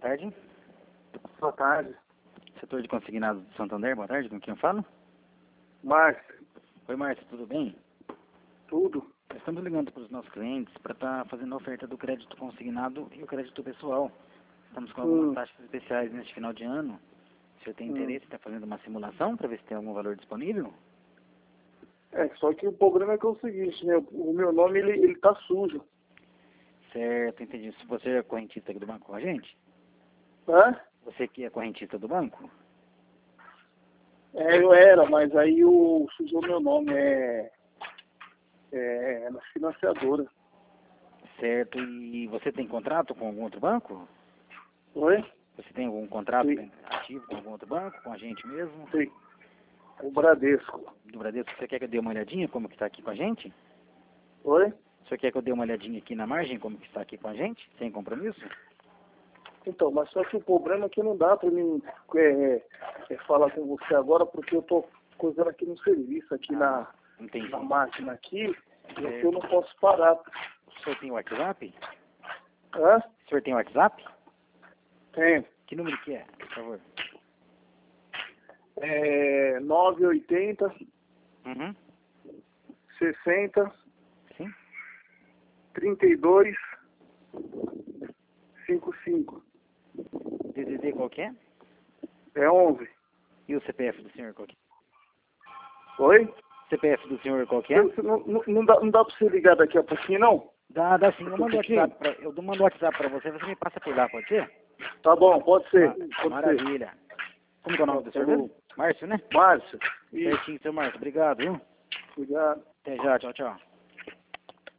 tarde. Boa tarde. Setor de consignados do Santander, boa tarde, com quem eu falo? Márcio. Oi, Márcio, tudo bem? Tudo? Nós estamos ligando para os nossos clientes para estar fazendo a oferta do crédito consignado e o crédito pessoal. Estamos com algumas taxas especiais neste final de ano. O senhor tem interesse em estar fazendo uma simulação para ver se tem algum valor disponível? Só que o problema é que é o seguinte, né? O meu nome, ele tá sujo. Certo, entendi. Se você é correntista aqui do banco com a gente? Hã? Você que é correntista do banco? Eu era, mas aí sujou meu nome, na financiadora. Certo, e você tem contrato com algum outro banco? Oi? Você tem algum contrato Sim. ativo com algum outro banco, com a gente mesmo? Sim. O Bradesco. Do Bradesco, você quer que eu dê uma olhadinha como que está aqui com a gente? Oi? Você quer que eu dê uma olhadinha aqui na margem como que está aqui com a gente, sem compromisso? Então, mas só que o problema é que não dá para mim falar com você agora, porque eu tô coisando aqui no serviço, aqui Entendi. na máquina aqui, e aqui eu não posso parar. O senhor tem WhatsApp? Hã? O senhor tem WhatsApp? Tem. Que número que é, por favor? 980 Uhum. 60 Sim? 32 55. DDD qual que é? É 11. E o CPF do senhor qual que é? Oi? CPF do senhor qual que é? Não dá pra você ligar daqui a pouquinho, não? Dá sim. Eu mando o WhatsApp pra você me passa por lá, pode ser? Tá bom, pode ser. Maravilha. Como que é o nome do senhor mesmo? Márcio, né? Márcio. Certinho, seu Márcio. Obrigado, viu? Obrigado. Até já, tchau, tchau.